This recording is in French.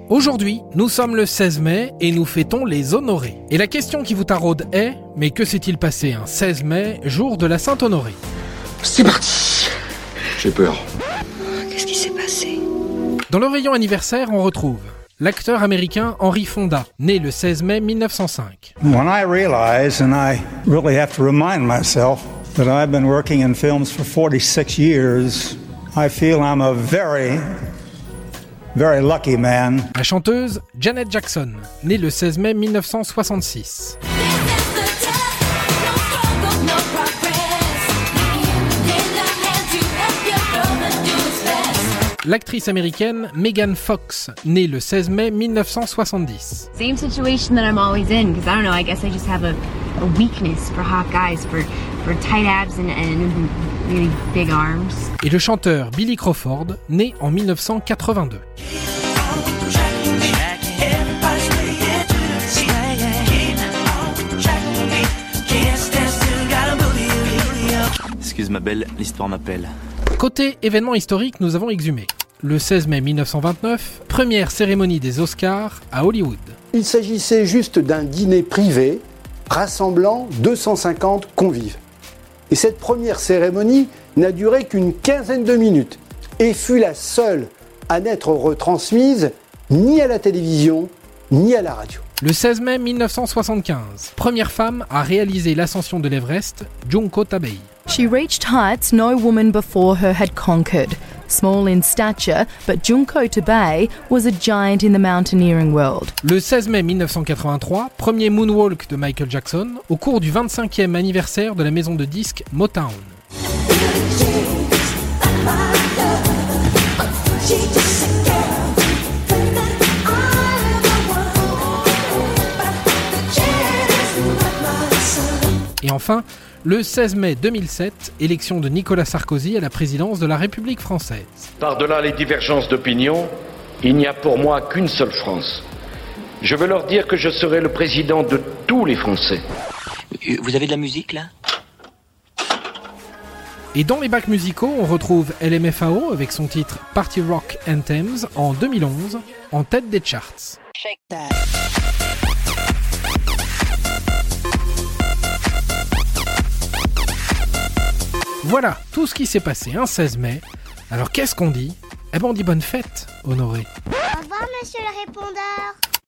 Aujourd'hui, nous sommes le 16 mai et nous fêtons les honorés. Et la question qui vous taraude est, mais que s'est-il passé un 16 mai, jour de la Sainte-Honorée ? C'est parti. J'ai peur. Qu'est-ce qui s'est passé ? Dans le rayon anniversaire, on retrouve l'acteur américain Henry Fonda, né le 16 mai 1905. When I realize, and I really have to remind myself, that I've been working in films for 46 years, I feel I'm a very lucky man. La chanteuse Janet Jackson, née le 16 mai 1966. L'actrice américaine Megan Fox, née le 16 mai 1970. Same situation that I'm always in, because I don't know, I guess I just have a weakness for hot guys, for tight abs and really big arms. Et le chanteur Billy Crawford, né en 1982. Excuse ma belle, l'histoire m'appelle. Côté événement historique, nous avons exhumé le 16 mai 1929, première cérémonie des Oscars à Hollywood. Il s'agissait juste d'un dîner privé rassemblant 250 convives. Et cette première cérémonie n'a duré qu'une quinzaine de minutes et fut la seule à n'être retransmise ni à la télévision ni à la radio. Le 16 mai 1975, première femme à réaliser l'ascension de l'Everest, Junko Tabei. She reached heights no woman before her had conquered. Small in stature, but Junko Tabei was a giant in the mountaineering world. Le 16 mai 1983, premier moonwalk de Michael Jackson au cours du 25e anniversaire de la maison de disques Motown. Et enfin, le 16 mai 2007, élection de Nicolas Sarkozy à la présidence de la République française. Par-delà les divergences d'opinion, il n'y a pour moi qu'une seule France. Je veux leur dire que je serai le président de tous les Français. Vous avez de la musique là ? Et dans les bacs musicaux, on retrouve LMFAO avec son titre Party Rock Anthems en 2011, en tête des charts. Shake that. Voilà tout ce qui s'est passé un 16 mai. Alors qu'est-ce qu'on dit ? Eh ben on dit bonne fête, Honoré. Au revoir, monsieur le répondeur.